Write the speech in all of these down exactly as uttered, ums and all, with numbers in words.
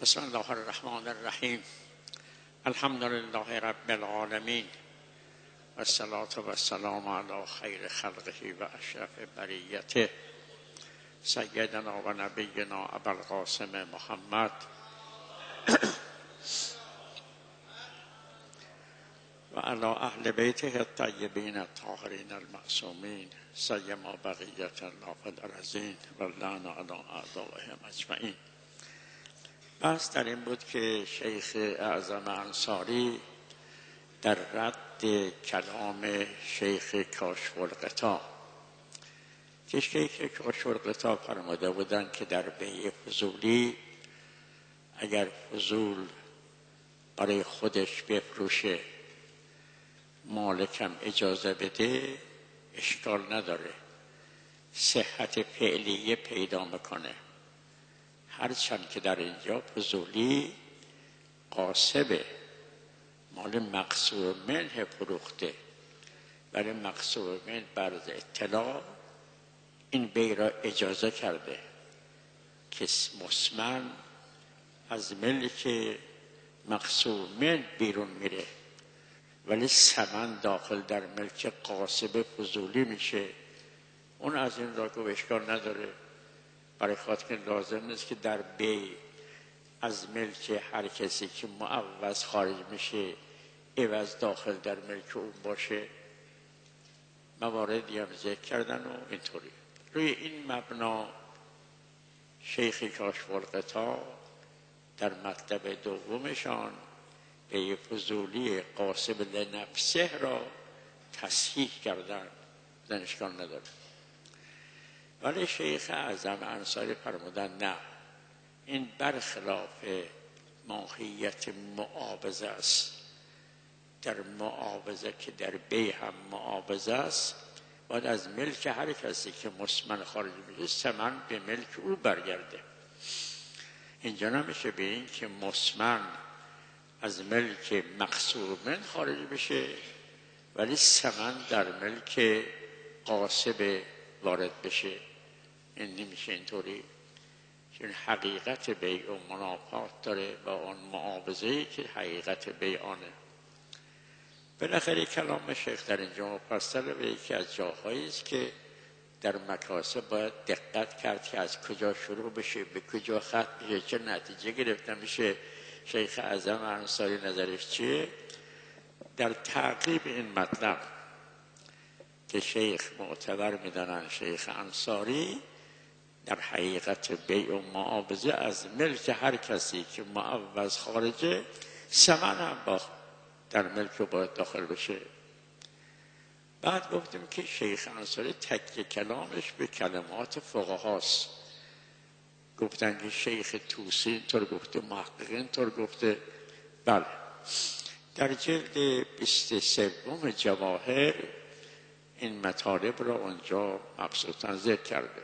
بسم الله الرحمن الرحیم. الحمد لله رب العالمین و الصلاة و السلام علی خیر خلقه و اشرف بریته سیدنا و نبینا ابوالقاسم محمد و علی اهل بیته الطیبین الطاهرین المعصومین سیما بقیت الله فی الارضین و اللعن علی اعدائهم اجمعین. بحث در این بود که شیخ اعظم انصاری در رد کلام شیخ کاشف الغطا که شیخ کاشف الغطا فرموده بودند که در بیع فضولی اگر فضول برای خودش بفروشه مالکم اجازه بده اشکال نداره، صحت فعلیه پیدا میکنه. هرچند که در اینجا فضولی قاسبه، مال مقصور منه فروخته، ولی مقصور من برز اطلاع این بی را اجازه کرده که مسمن از ملک مقصور من بیرون میره ولی ثمن داخل در ملک قاسب فضولی میشه. اون از این را که اشکال نداره، برای خاطر که لازم نیست که در بی از ملک هر کسی که معوض خارج میشه عوض داخل در ملک اون باشه. مواردی هم ذکر کردن و اینطوری. روی این مبنا شیخ کاشف الغطا در مطلب دومشان بی فضولی قاسب لنفسه را تصحیح کردن، بدن اشکال نداره. ولی شیخ اعظم انصاری فرمودن نه، این برخلاف ماهیت معاوضه است. در معاوضه که در بی هم معاوضه است، باید از ملک هر کسی که مسمن خارج میشه ثمن به ملک او برگرده. اینجا نمیشه به این که مسمن از ملک مقصور من خارج بشه ولی ثمن در ملک قاسب وارد بشه. این نمیشه اینطوری، چون حقیقت بیع و منافات داره با اون معاوضه‌ای که حقیقت بیع آنه. بالاخره کلام شیخ در اینجا مفصل به یکی از جاهایی است که در مکاسب باید دقت کرد که از کجا شروع بشه، به کجا ختم بشه، چه نتیجه گرفته میشه. شیخ اعظم انصاری نظرش چیه؟ در تعقیب این مطلب که شیخ معتبر میدانن شیخ انصاری در حقیقت بیع و معاوضه از ملک هر کسی که معوض خارجه ثمن هم با در ملک باید داخل بشه. بعد گفتیم که شیخ انصاری تکیه کلامش به کلمات فقهاست. گفتن که شیخ توسی اینطور گفته، محققین اینطور گفته. بله، در جلد بیست و سوم جواهر این مطالب را اونجا مبسوطاً ذکر کرده.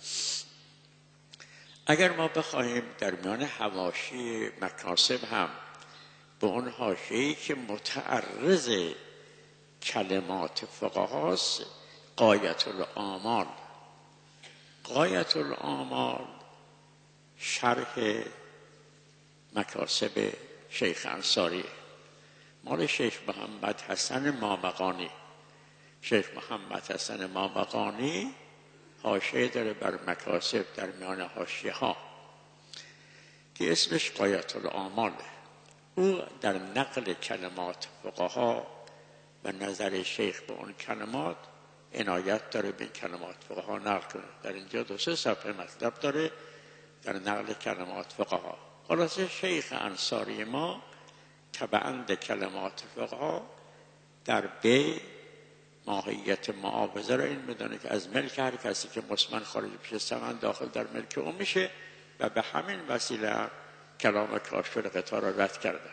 اگر ما بخواهیم در میان حواشی مکاسب هم به اون حاشیه‌ای که متعرض کلمات فقهاست، غایت الآمال غایت الآمال شرح مکاسب شیخ انصاری مال شیخ محمد حسن مامقانی. شیخ محمد حسن مامقانی حاشیه داره بر مکاسب در میان حاشیه ها که اسمش غایت الآمال. او در نقل کلمات فقها و نظر شیخ به اون کلمات عنایت داره، به کلمات فقها نقل کنه. در اینجا دو سه صفحه مطلب داره در نقل کلمات فقها. خلاصه شیخ انصاری ما تبعاً کلمات فقها در بی ماهیت معاوضه را این میدانه که از ملک هر کسی که مسمن خارج بشه ثمن داخل در ملک اون میشه و به همین وسیله کلام کاشف الغطا را رد کردن.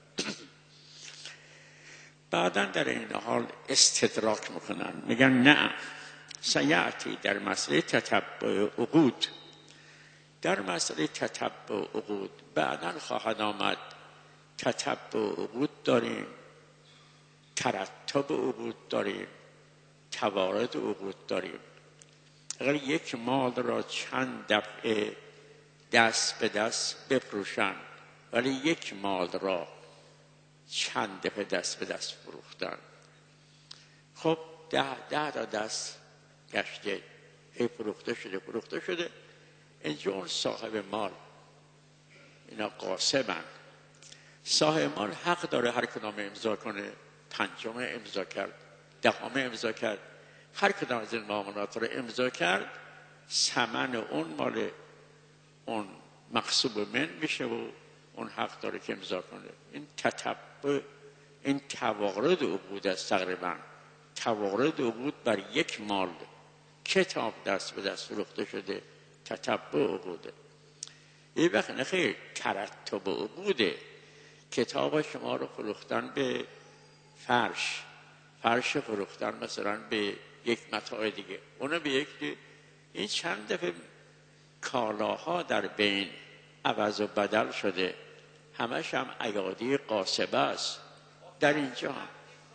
بعداً در این حال استدراک میکنن، میگن نه، سیعتی در مسئله تتبع عقود در مسئله تتبع عقود بعداً خواهد آمد. تتبع عقود داریم، ترتب عقود داریم، توارد عقود داریم. اگر یک مال را چند دفعه دست به دست بفروشن ولی یک مال را چند دفعه دست به دست فروختن. خب ده, ده تا دست گشته، هی فروخته شده فروخته شده. اینجا اون صاحب مال، اینا قاسمن، صاحب مال حق داره هر کدام امضا کنه. پنجم امضا کرد، دهم امضا کرد، هر کدام از این معاملات رو امضا کرد، ثمن اون مال اون مغصوب من میشه و اون حق داره که امضا کنه. این تتبع، این توارد عقود است. تقریبا توارد عقود بر یک مال کتاب دست به دست فروخته شده، تتبع عقوده. این وقت نخیر ترتب عقوده. کتاب شما رو فروختن به فرش، فرش فروختن مثلا به یک متاع دیگه، اونو به یک دیگه. این چند دفعه کالاها در بین عوض و بدل شده، همش هم ایادی قاسبه است. در اینجا هم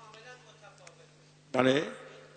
بله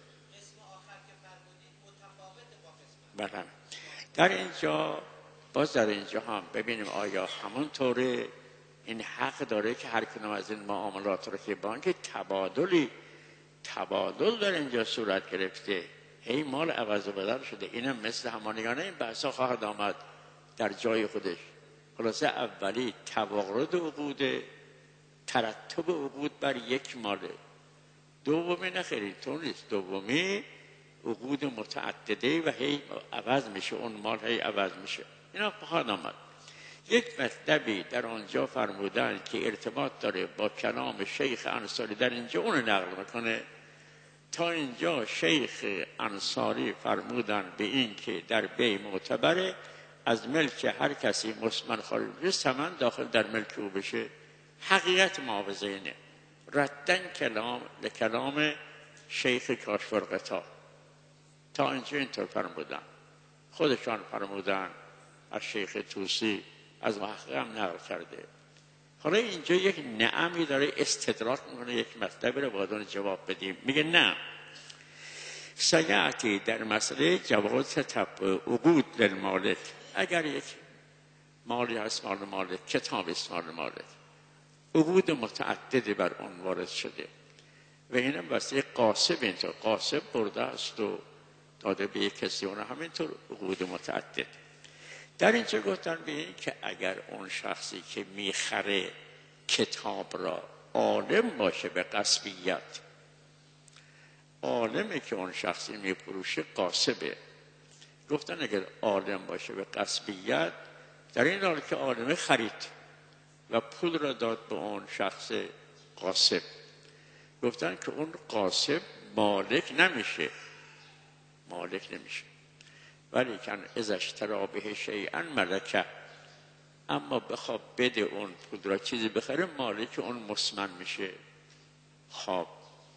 بله در اینجا باز در اینجا هم ببینیم آیا همونطوره این حق داره که هر کدوم از این معاملات رو که بانک تبادلی تبادل در اینجا صورت گرفته، هی مال عوض و بدل شده. اینم مثل همانیانه این بحثا خواهد آمد در جای خودش. خلاصه اولی توارد عقود، ترتب عقود بر یک ماله. دومی نخیری تو نیست، دومی عقود متعدده و هی عوض میشه، اون مال هی عوض میشه. اینا خواهد آمد. یک مطلبی در آنجا فرمودن که ارتباط داره با کلام شیخ انصاری، در اینجا اون نقل میکنه. تا اینجا شیخ انصاری فرمودن به این که در بی معتبره از ملک هر کسی مسمن خارج بشه، ثمن داخل در ملک او بشه. حقیقت معاوضه اینه، ردن کلام لکلام شیخ کاشفرقطا. تا اینجا اینطور فرمودن، خودشان فرمودن، از شیخ توسی از محقق هم نقل کرده. حالا اینجا یک نعمی داره استدراک میکنه، یک مطلبی رو باید اون جواب بدیم. میگه نه، سیعتی در مسئله جواز تتبع عقود للمالک. اگر یک مالی هست مال مالک، کتاب است مال مالک، عقود متعددی بر اون وارد شده و اینم واسه قاسب اینطور قاسب برده است و داده به یک کسی، اون همینطور عقود متعدد. در اینجا گفتن به این که اگر اون شخصی که میخره کتاب را عالم باشه به غصبیت، عالمه که اون شخصی میفروشه قاسبه. گفتن اگر عالم باشه به غصبیت، در این حال که عالمه خرید و پول را داد به اون شخص قاسب، گفتن که اون قاسب مالک نمیشه، مالک نمیشه. ولی کن اذا اشتری به شیئا ملکه، اما بخواد بده اون پول را چیزی بخره، مالک اون مسمن میشه. خب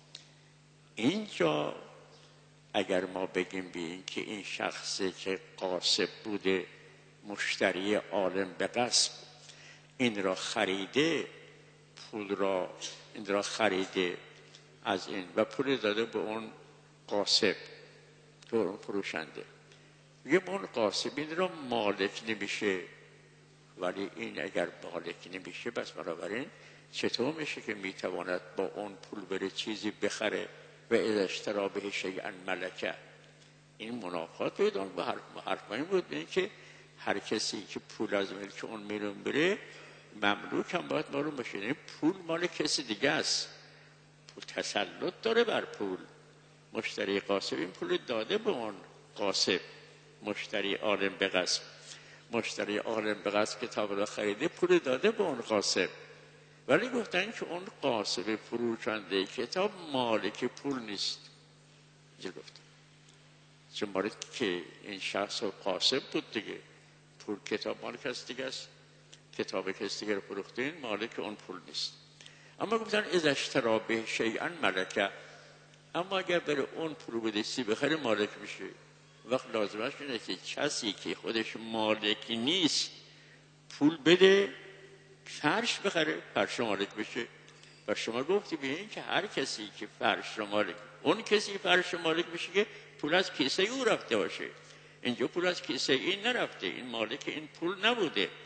اینجا اگر ما بگیم به این که این شخصی که قاسب بوده مشتری عالم به غصب این را خریده، پول را این را خریده از این و پول داده به اون قاسب، تو اون فروشنده، میگه اون قاسب این را مالک نمیشه. ولی این اگر مالک نمیشه، بس بنابراین چطور میشه که میتواند با اون پول بره چیزی بخره و اذا اشتری به شیئا ملکه؟ این منافات پیدا با حرف این بود، این که هر کسی که پول از ملک اون میرون بره، مملوک هم باید معلوم باشه. این پول مال کسی دیگه است، پول تسلط داره بر پول. مشتری قاسب این پول داده به اون قاسب، مشتری عالم به غصب، مشتری عالم به غصب کتاب را خریده، پول داده به اون قاسب. ولی گفتن که اون قاسب فروشنده کتاب مالک پول نیست. اینجا گفتن چون مالک که این شخص قاسب بود دیگه، پول کتاب مالک است دیگه است، کتاب کسی دیگه رو فروخته، این مالک اون پول نیست. اما گفتن اذا اشتری به شیئا ملکه، اما اگر بره اون پول بده سی بخره مالک میشه. وقت لازمش اینه که کسی که خودش مالک نیست پول بده فرش بخره، فرش مالک بشه. و شما گفتی به این که هر کسی که فرش مالک، اون کسی فرش مالک بشه که پول از کیسه او رفته باشه. اینجا پول از کیسه این نرفته، این مالک این پول نبوده.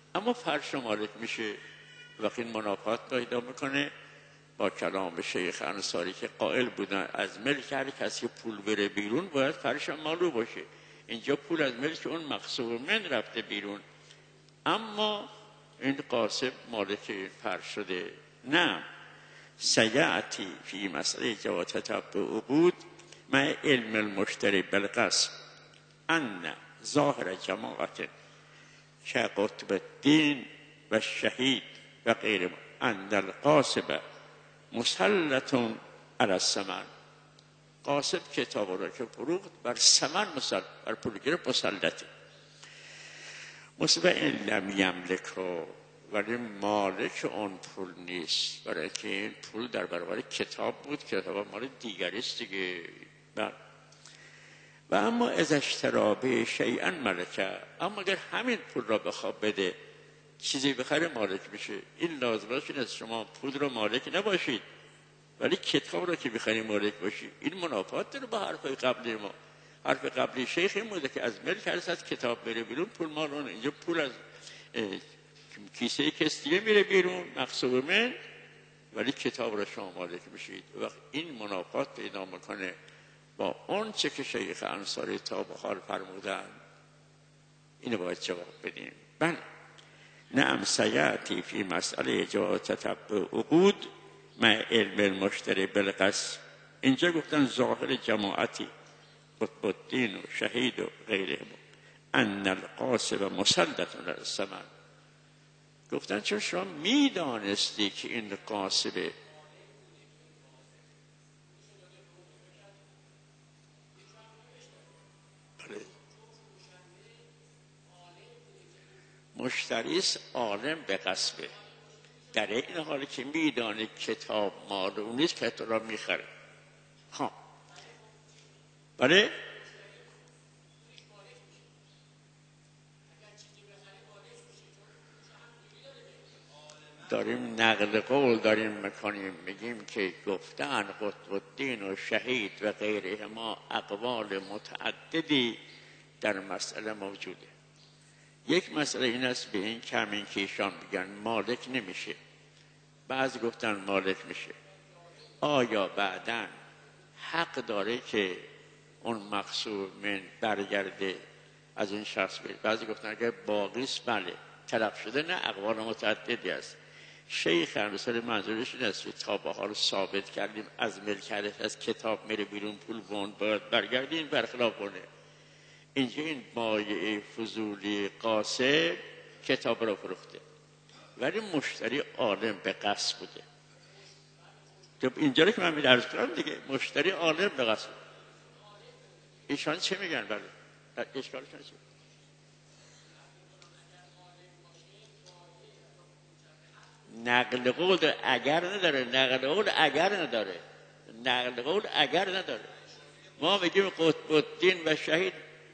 اما فرش مالک میشه. وقتی این منافات پیدا میکنه با کلام شیخ انصاری که قائل بودن از ملک هر کسی پول بره بیرون باید فرش مالو باشه. اینجا پول از ملک اون مغصوب من رفته بیرون، اما این قاسب مالک فرش شده. نه، سیعتی فی مسئله جواز تتبع عقود مع علم المشتری بالقسم ان ظاهر جماعت که قطب الدین و شهید و غیر ان القاسب مسلط علی الثمن. قاسب کتاب را که فروخت بر ثمن مسلط، بر پول گرفت مسلطه. مصبع لم یملکه، ولی مالک اون پول نیست، برای که این پول در برابر کتاب بود، کتاب مال دیگری است دیگه. و اما از اشترابه شیئا ملکه، اما اگر همین پول را بخواد بده چیزی بخره مالک میشه. این لازم است که شما پول را مالک نباشید ولی کتاب را که بخری مالک باشید. این منافات داره با حرف قبلی ما. حرف قبلی شیخ این بوده که از ملک هر از کتاب بره بیرون پول مال اون. اینجا پول از کیسه کستیه میره بیرون مغصوب من، ولی کتاب را شما مالک میشید. وقت این منافات پیدا میکنه با اون چه که شیخ انصاری تا به حال فرمودن. اینو باید جواب بدیم. بله، نعم سیعتی فی مسئله جواز تتبع عقود مع علم المشتری بالقسم. اینجا گفتن ظاهر جماعتی قطب الدین و شهید و غیره ان القاسب مسلط علی الثمن. گفتن چون شما میدانستی که این قاسبه، مشتریس عالم به قصبه، در این حالی که میدانه کتاب مال اون نیست که تو را میخره. ها بله، داریم نقل قول داریم میکنیم، میگیم که گفتن قطب الدین و شهید و غیره ما اقوال متعددی در مسئله موجوده. یک مسئله این است به این کمین که ایشان میگن مالک نمیشه، بعضی گفتن مالک میشه. آیا بعداً حق داره که اون مغصوب من برگرده از این شخص بید؟ بعضی گفتن اگر باقیست بله، تلف شده نه. اقوال متعددی است. شیخ انصاری منظورش این است که تا به حال ثابت کردیم از ملکیت از کتاب میره بیرون پول بون باید برگردیم، برخلاف بونه. اینجا این مایه فضولی قاسب کتاب را فروخته ولی مشتری عالم به قصد بوده. اینجا رو که من می‌درس کنم دیگه، مشتری عالم به قصد. ایشان چه میگن؟ بله اشکالشون چیه؟ نقل قول اگر نداره، نقل قول اگر نداره، نقل قول اگر نداره. ما میگیم قطب الدین و شهید.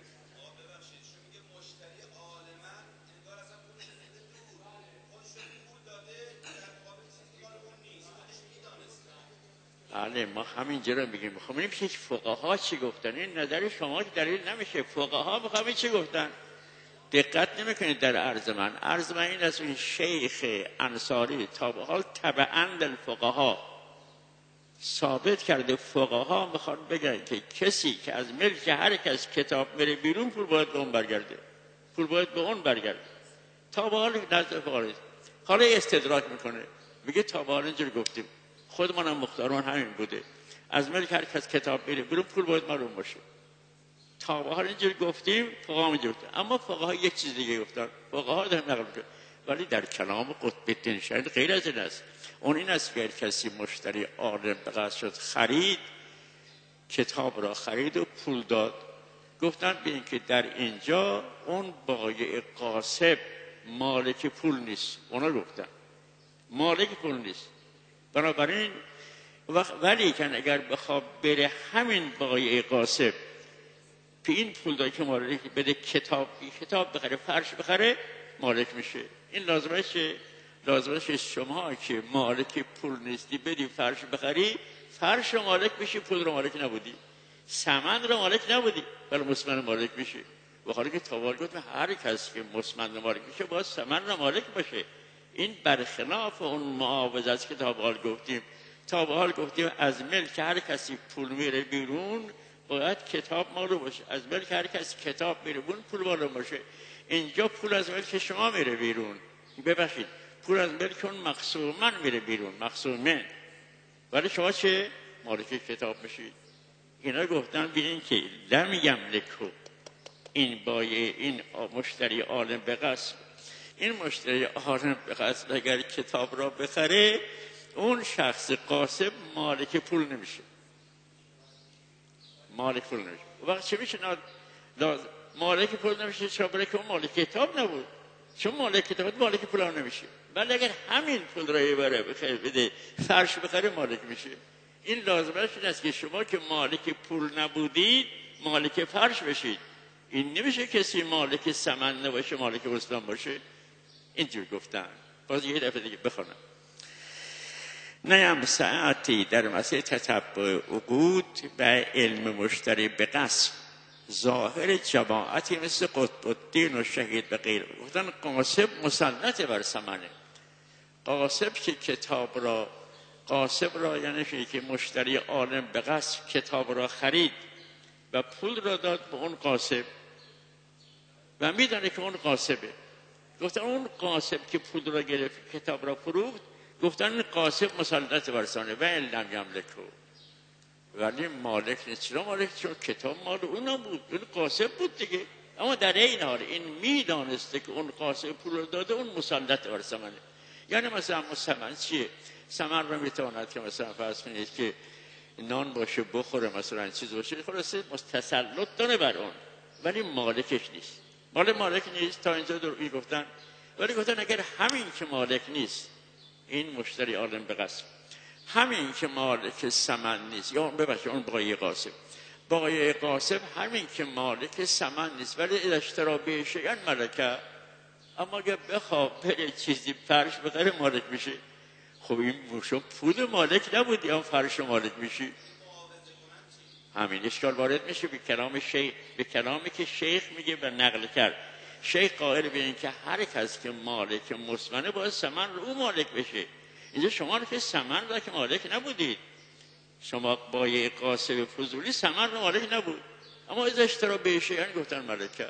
بله ما همینجا رو میگیم. میخوام ببینیم که فقها چی گفتن. این نظر شما دلیل نمیشه. فقها میخوام چی گفتن. دقت نمیکنید در عرض من. عرض من این است این شیخ انصاری تا به حال تبعاً للفقها ثابت کرده. فقها میخوان بگن که کسی که از ملک هر کس کتاب میره بیرون پول باید به اون برگرده، پول باید به اون برگرده. تا به حال نزد فقها حالا استدراک میکنه، میگه تا به حال اینجوری گفتیم، خود منم مختاران همین بوده، از ملک هر کس کتاب میره بیرون پول باید معلوم باشه. تا به حال اینجوری گفتیم، فقها اینجوری گفتن. اما فقها یک چیز دیگه گفتن. فقها دارن نقل میکنن ولی در کلام قطب الدین شهید غیر از این است. اون این است که کسی مشتری عالم به قصد شد خرید، کتاب را خرید و پول داد. گفتن به این که در اینجا اون بایع قاسب مالک پول نیست. اونا گفتن مالک پول نیست. بنابراین ولی کن اگر بخواد بره همین بایع قاسب که این پول داره که مالک بده کتاب کتاب بخره، فرش بخره، مالک میشه. این لازمه چه؟ لازمه چه شما که مالک پول نیستی بدی فرش بخری، فرش مالک میشی، پول رو مالک نبودی، ثمن رو مالک نبودی، ولی مسلمان مالک میشی. و حالا که تابال گفت هر کسی که مستمند مالک میشه باید ثمن را مالک باشه. این برخلاف اون معاوضه است که تابال گفتیم. تابال گفتیم از ملک هر کسی پول میره بیرون باید کتاب مالو باشه، از ملک هر کسی کتاب میره بیرون پول مالو باشه. اینجا پول از ملک شما میره بیرون، ببخشید پول از ملک اون مقسوما میره بیرون، مقسوما، ولی شما چه؟ مالک کتاب میشید. اینا گفتن ببینین که لم یملکو، این بایع، این مشتری عالم به قصد، این مشتری عالم به قصد اگر کتاب را بخره اون شخص قاسب مالک پول نمیشه، مالک پول نمیشه. وقت چه میشه؟ لازم مالک پول نمیشه. چرا؟ برای که اون مالک کتاب نبود، چون مالک کتاب مالک پول هم نمیشه. ولی اگر همین پول را بره بخره بده فرش بخره مالک میشه. این لازمش این است که شما که مالک پول نبودید مالک فرش بشید. این نمیشه کسی مالک ثمن نباشه مالک اسلام باشه. اینجور گفتن. باز یه دفعه دیگه بخونم. نیم ساعتی در مسئله تتبع عقود و علم مشتری به قصد ظاهر جماعتی مثل قطب الدین و شهید و غیره. گفتن قاسب مسلط بر ثمنه. قاسب که کتاب را قاسب را یعنی که مشتری عالم به قصد کتاب را خرید و پول را داد به اون قاسب و میدانه که اون قاسبه. گفتن اون قاسب که پول را گرفت کتاب را فروخت، گفتن قاسب مسلط بر ثمنه و علم یملکو، ولی مالک نیست. چرا مالک؟ چون کتاب مال اون بود، اون قاسب بود دیگه. اما در این حال این میدانسته که اون قاسب پول رو داده، اون مسلط بر ثمنه. یعنی مثلا ثمن چیه؟ ثمن رو میتواند که مثلا فرض کنید که نان باشه بخوره، مثلا چیز باشه، خلاصه تسلط داره بر اون، ولی مالکش نیست. مال مالک نیست. تا اینجا در این گفتن. ولی گفتن اگر همین که مالک نیست، این مشتری عالم به قصد، همین که مالک ثمن نیست، یا ببخشید اون بایع قاسب، بایع قاسب همین که مالک ثمن نیست ولی اشترا به شیء ملکه، اما اگه بخواد بره چیزی فرش بخره مالک میشه. خب این موشو پول مالک نبود یا فرش مالک میشی؟ همین اشکال وارد میشه به کلام شیخ، به کلامی که شیخ میگه و نقل کرد. شیخ قائل به این که هر کس که مالک مسمنه باید ثمن رو او مالک بشه. اینجا شما رو که ثمن را که مالک نبودید، شما بایع قاسب فضولی ثمن رو مالک نبود، اما از اشترا به شیء یعنی گفتن ملکه.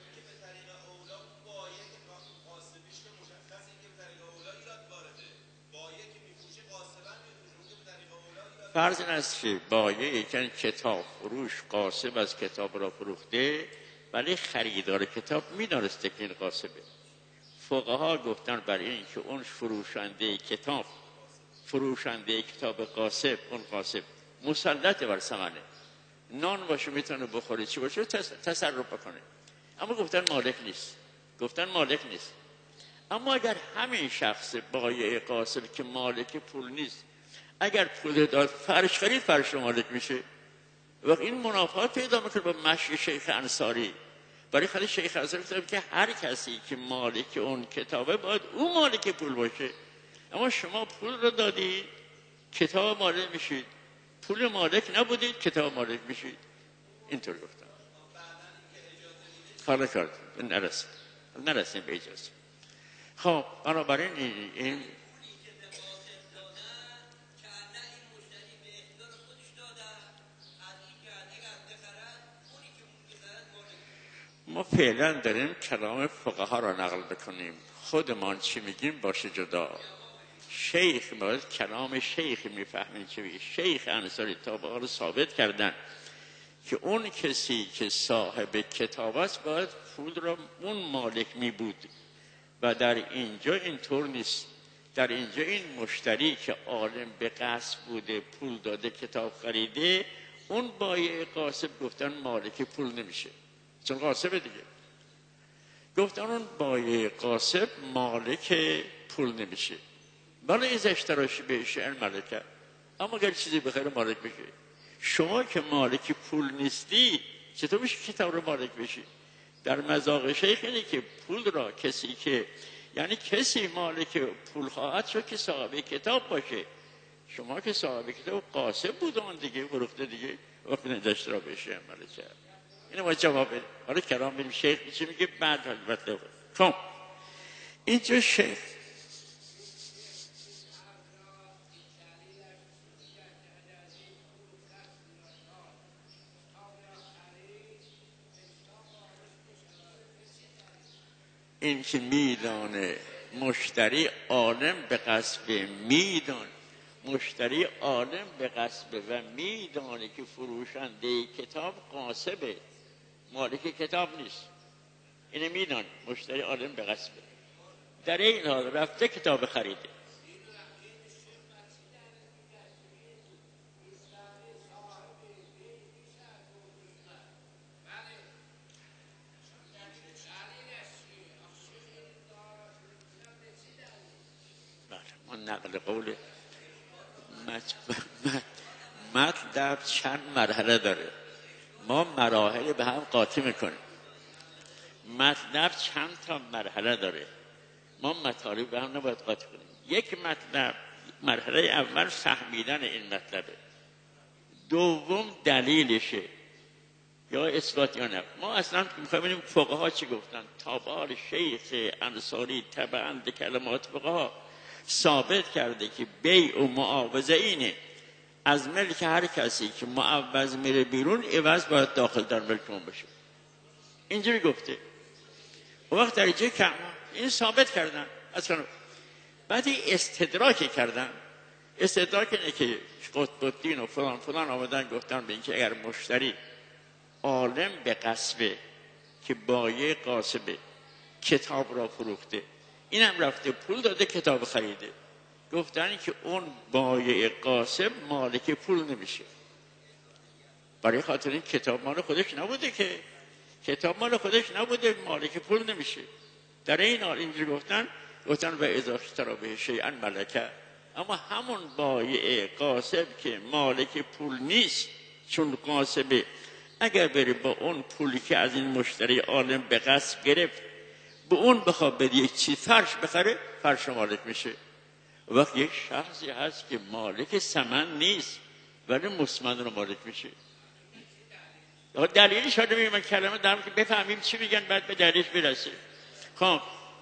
فرض این است که بایع که کتاب فروش قاسب از کتاب را فروخته، ولی خریدار کتاب می‌دانسته که این قاسبه. فقها گفتن برای این که اون فروشنده کتاب فروشنده کتاب قاسب، اون قاسب مسلط بر ثمنه، نان باشه میتونه بخوره، چی باشه تصرف بکنه، اما گفتن مالک نیست. گفتن مالک نیست. اما اگر همین شخص بایع قاسب که مالک پول نیست، اگر پول داد فرش خرید، فرش مالک میشه. وقت این منافات پیدا میکنه با مشی شیخ انصاری. برای خیلی شیخ انصاری گفتم که هر کسی که مالک اون کتابه باید او مالک پول باشه. اما شما پول رو دادید کتاب مالک میشید، پول مالک نبودید کتاب مالک میشید. اینطور گفتم. حالا کرد نرسید نرسیم به اجازه. خب بنابراین این, این ما فعلا داریم کلام فقها را نقل بکنیم، خودمان چی میگیم باشه جدا. شیخ باید کلام شیخ میفهمین چی میگه. شیخ انصاری تا رو ثابت کردن که اون کسی که صاحب کتاب است باید پول را اون مالک می بود و در اینجا اینطور نیست. در اینجا این مشتری که عالم به قصد بوده پول داده کتاب خریده، اون بایع قاسب گفتن مالک پول نمیشه چون قاسب دیگه. گفتن اون بایع قاسب مالک پول نمیشه، بله از اشتراش بهش این ملکه، اما اگر چیزی بخیر مالک بشه. شما که مالک پول نیستی چطور میشه کتاب رو مالک بشی؟ در مذاق شیخ اینه که پول را کسی که یعنی کسی مالک پول خواهد شد که صاحب کتاب باشه. شما که صاحب کتاب قاسب بود اون دیگه فروخته دیگه، وقتی نداشت را بشه ملکه. اینو ما جواب بدیم. حالا کلام بریم شیخ چی میگه بعد البته. خب اینجا شیخ این که میدانه مشتری عالم به قصب میدان مشتری عالم به قصب و میدانه که فروشنده کتاب قاصبه، مالک کتاب نیست. اینه میدانه مشتری عالم به قصبه، در این حال رفته کتاب خریده. نقل قول مطلب چند مرحله داره، ما مراحل به هم قاطی میکنیم. مطلب چند تا مرحله داره، ما مطالب به هم نباید قاطی کنیم. یک مطلب مرحله اول فهمیدن این مطلبه، دوم دلیلشه یا اثبات یا نه. ما اصلا میخوایم ببینیم فقها چی گفتن. تابال شیخ انصاری تبعا کلمات فقها ثابت کرده که بیع و معاوضه اینه، از ملک هر کسی که معوض میره بیرون عوض باید داخل در ملک اون بشه. اینجوری گفته. و وقت در اینجا که این ثابت کردن اصلا بعدی استدراک کردن. استدراک اینه که قطب الدین و فلان فلان آمدن گفتن به این که اگر مشتری عالم به قصبه که بایع قاصبه کتاب را فروخته، اینم رفته پول داده کتاب خریده، گفتن که اون بایع قاصب مالک پول نمیشه، برای خاطر این کتاب مال خودش نبوده، که کتاب مال خودش نبوده مالک پول نمیشه. در این حال اینجوری گفتن گفتن و اذا اشتری به شیئا ملکه، اما همون بایع قاصب که مالک پول نیست چون قاصبه، اگر بره با اون پولی که از این مشتری عالم به قصب گرفت به اون بخواد بده یک چیز فرش بخره، فرش مالک میشه. وقت یک شخصی هست که مالک ثمن نیست ولی مسمن رو مالک میشه. دلیلش شده میگم کلمه دارم که بفهمیم چی میگن بعد به دلیلش برسه. خب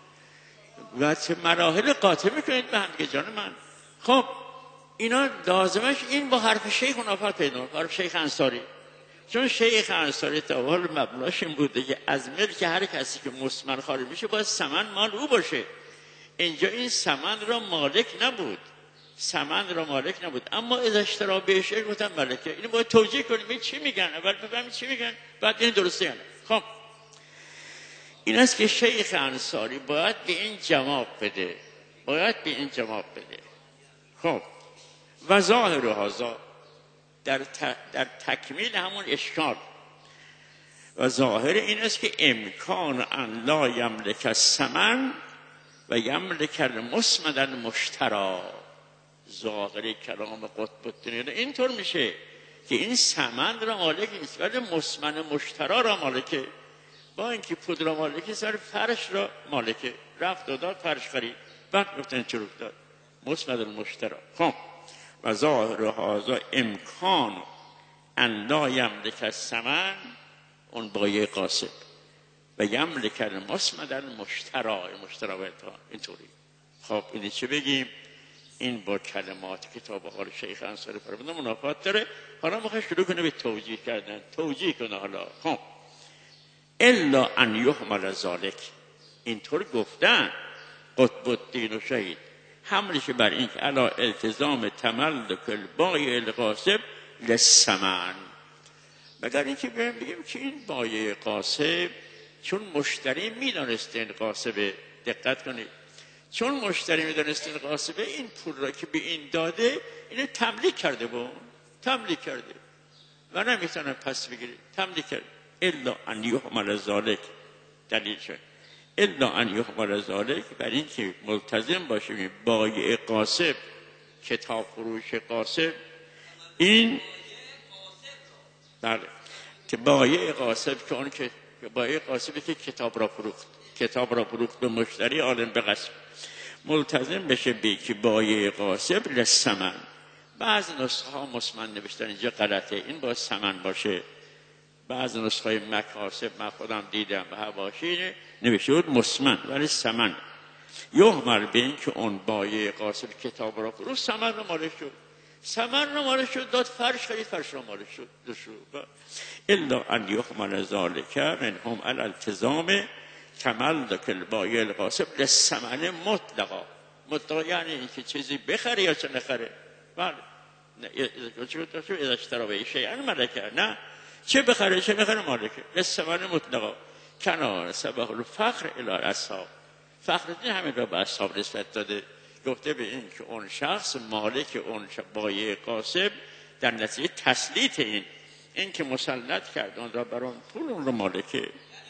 واسه مراحل قاطع میکنید به هم که جان من. خب اینا لازمش این با حرف شیخ منافات پیدا، حرف شیخ انصاری. چون شیخ انصاری تا حال مبناش این بوده که از ملک هر کسی که مسمن خارج میشه باید ثمن مال او باشه. اینجا این ثمن را مالک نبود، ثمن را مالک نبود، اما از اشترا بهش گفتن ملکه. اینو باید توجیه کنیم این چی میگن، اول بفهمیم چی میگن بعد این درسته یا نه. خب این است که شیخ انصاری باید به این جواب بده، باید به این جواب بده. خب و ظاهر هذا در, در تکمیل همون اشکال و ظاهر این است که امکان ان لا یملک الثمن و یملک المسمد المشتری. ظاهر کلام قطب الدین اینطور میشه که این ثمن را مالک نیست ولی مسمن مشتری را مالکه. با اینکه پول را مالکه سر فرش را مالکه، رفت داد فرش خرید بعد گفتن چروک داد مسمد المشتری. خب و ظاهر هذا امکان ان لا یملک الثمن اون بایع قاصب و یملک المسمد المشتری مشتری اینطوری. خب این چه بگیم؟ این با کلمات کتاب حال شیخ انصاری فرموده منافات داره. حالا میخواد شروع کنه به توجیه کردن، توجیه کنه. حالا خب الا ان یحمل ذلک، اینطور گفتن قطب الدین و شهید، حملش بر این که علا التزام تملک البایع القاصب للثمن، مگر اینکه بگیم که این بایع قاصب چون مشتری میدانسته این قاصبه، دقت کنید، چون مشتری میدانسته این قاصبه این پول را که به این داده اینو تملیک کرده، با تملیک کرده و نمیتونه پس بگیره، تملیک کرده. الا ان یحمل ذلک، دلیل شد الا ان یحمل ذلک، برای این که ملتزم باشه بایع قاصب، کتاب فروش قاصب، این بله که بایع قاصب که اون که بایع قاصبی که کتاب را فروخت، کتاب را فروخت به مشتری عالم به قصب، ملتزم بشه به که بایع قاصب للثمن. بعض نسخه ها مسمن نوشتن، اینجا غلطه، این با ثمن باشه. بعض نسخه مکاسب من خودم دیدم به حواشی نوشته بود مسمن ولی سمن یحمل به این که اون بایه قاسم کتاب را فرو سمن رو مالک شد، سمن رو مالک شد، داد فرش خرید، فرش رو مالک شد. الا ان یحمل ذالک منهم علی التزام کمل دکل بایه القاسم للثمن مطلقا. مطلقا یعنی اینکه چیزی بخره یا چه نخره. بله اذا اشترى به شیئا ملکه، نه چه بخره چه نخره مالکه للثمن مطلقا. کنار سبق الفخر الی الاصحاب، فخرالدین همین را به اصحاب نسبت داده، گفته به این که اون شخص مالک اون بایه قاسم در نتیجه تسلیط این این که مسلط کرد اون را بر اون پول اون را مالکه.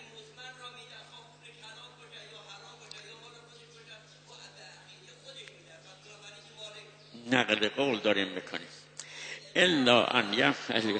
نقل قول داریم میکنیم الا ان یفعل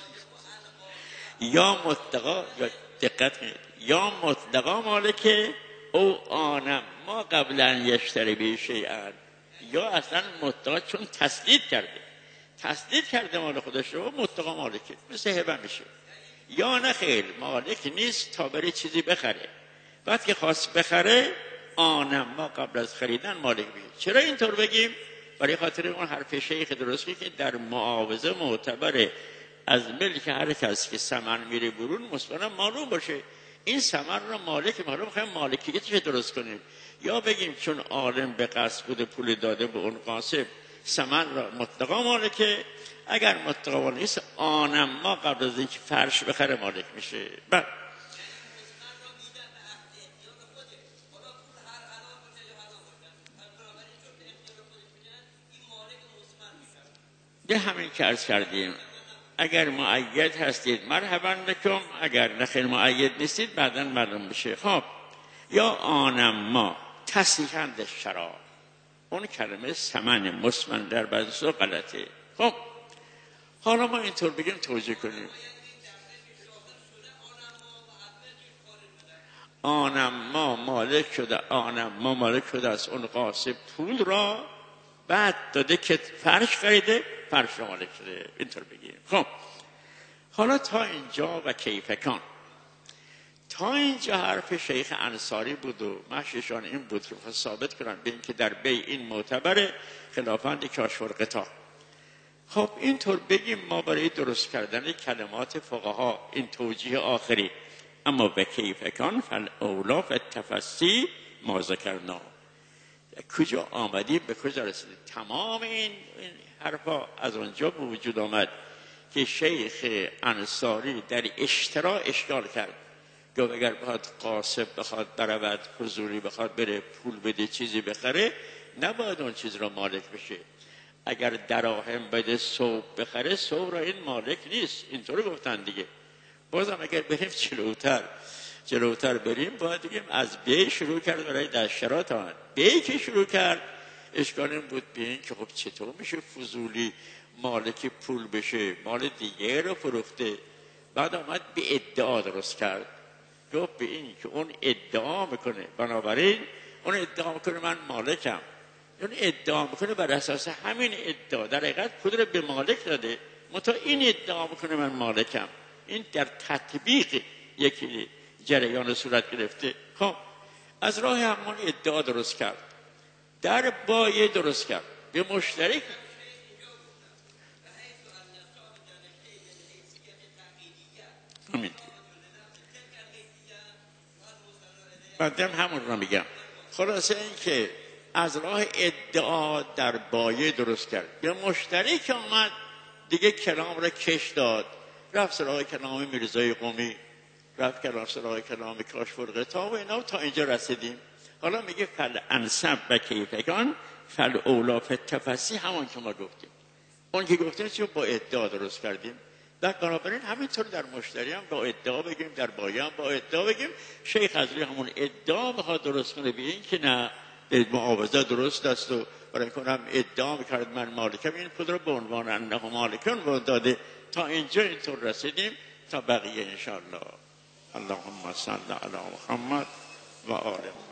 یا مطلقا، یا دقت کنید، یا مطلقا مالکه او آنم ما قبل ان یشتری به شیئا، یا اصلا مطلقا چون تسلیط کرده تسلیط کرده مال خودش رو مطلقا مالکه، مثل هبه میشه. یا نه خیر مالک نیست تا بره چیزی بخره، بعد که خواست بخره آنم ما قبل از خریدن مالک میشه. چرا اینطور بگیم؟ برای خاطر اون حرف شیخ درستی که در معاوضه معتبره از ملک هر کس که ثمن میره برون مثلا معلوم باشه این ثمن رو مالک معلوم خواهیم مالکیتش درست کنیم. یا بگیم چون عالم به قصد بوده پول داده به اون قاسم ثمن را مطلقا مالکه، اگر مطلقا نیست آنم ما قبل از اینکه فرش بخره مالک میشه. بعد ده همین که عرض کردیم اگر مؤید هستید مرحبا بکم، اگر نخیر مؤید نیستید بعداً معلوم بشه. خب یا آنم ما تصیحند شراب، اون کلمه ثمن مسمن در بعضی سو غلطه. خب حالا ما اینطور بگیم توجیه کنیم آنم ما مالک شده، آنم ما مالک شده از اون قاسم پول را، بعد داده که فرش خریده فرش را مالک شده، اینطور بگیم. خب حالا تا اینجا و کیفکان، تا اینجا حرف شیخ انصاری بود و مشیشان این بود که ثابت کنن به این که در بی این معتبر خلافند کاشف القطاع. خب اینطور بگیم ما برای درست کردن کلمات فقها این توجیه آخری، اما به کیفکان فالاولا فالتفصی ما ذکرنا، کجا آمدیم به کجا رسیدیم. تمام این, این حرفا از اونجا به وجود آمد که شیخ انصاری در اشترا اشکال کرد، گفت اگر بخواد قاسم بخواد برود حضوری بخواد بره پول بده چیزی بخره نباید اون چیز را مالک بشه، اگر دراهم بده صوب بخره صوب را این مالک نیست، اینطور گفتن دیگه. بازم اگر بریم جلوتر جلوتر بریم باید بگیم از بی شروع کرد برای دشترات آمد. بی که شروع کرد اشکال این بود به این که خب چطور میشه فضولی مالک پول بشه، مال دیگه رو فروخته. بعد آمد به ادعا درست کرد، گفت به این که اون ادعا میکنه بنابراین اون ادعا میکنه من مالکم، اون ادعا میکنه بر اساس همین ادعا در حقیقت پول رو به مالک داده، متا این ادعا میکنه من مالکم. این در تطبیق یکی جریان صورت گرفته. خب از راه همون ادعا درست کرد، در بایه درست کرد به مشترک. همین بعدم همون رو میگم. خلاصه این که از راه ادعا در بایه درست کرد به مشترک آمد دیگه کلام را کش داد، رفت سراغ کلام میرزای قمی، رفت کلام سراغ کلام کاشف القطاع و اینا تا اینجا رسیدیم. حالا میگه فل انسب و کیفکان فل اولا فالتفصی، همون که ما گفتیم اون که گفتیم چون با ادعا درست کردیم. در بنابراین همینطور در مشتری هم با ادعا بگیم، در بایه هم با ادعا بگیم. شیخ حضری همون ادعا بخواد درست کنه به این که نه معاوضه درست است و برای کنم ادعا میکرد من مالکم، این پول رو به عنوان انه مالکان داده. تا اینجا اینطور رسیدیم تا بقیه انشاءالله. اللهم صل علی محمد و آله.